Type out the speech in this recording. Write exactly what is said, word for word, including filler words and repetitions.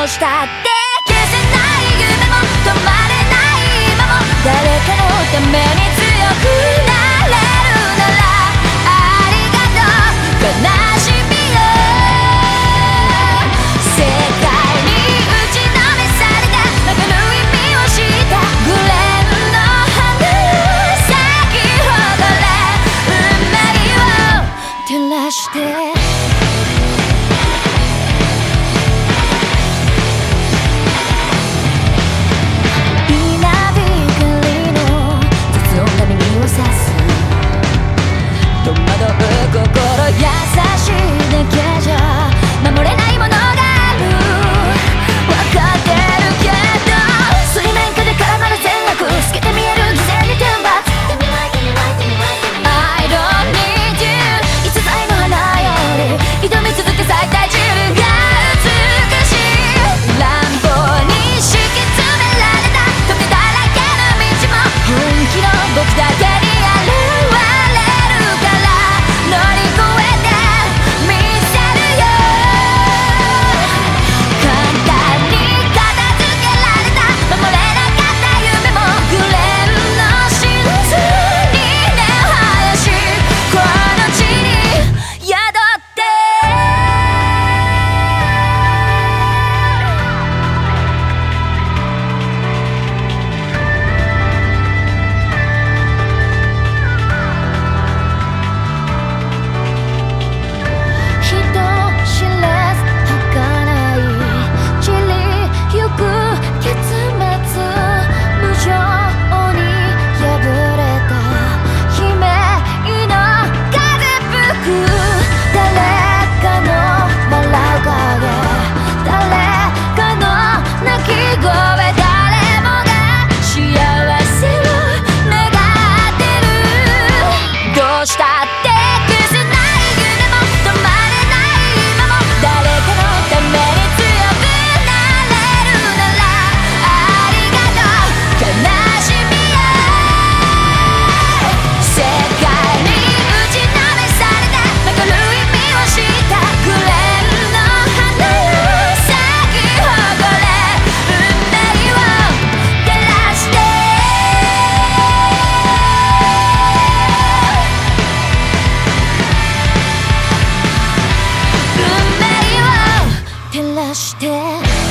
したって消せない夢も止まれない今も誰かのために強くなれるならありがとう悲しみよ世界に打ちのめされた曲がる意味を知ったグレーの花よ咲き誇れ運命を照らして優しいだけじゃ守れないものがある分かってるけど水面下で絡まる全額透けて見える偽善に天罰 I don't need you 逸材の花より挑み続け最大自分が美しい乱暴に敷き詰められた時だらけの道も本気の僕だけに現れるから乗り越えして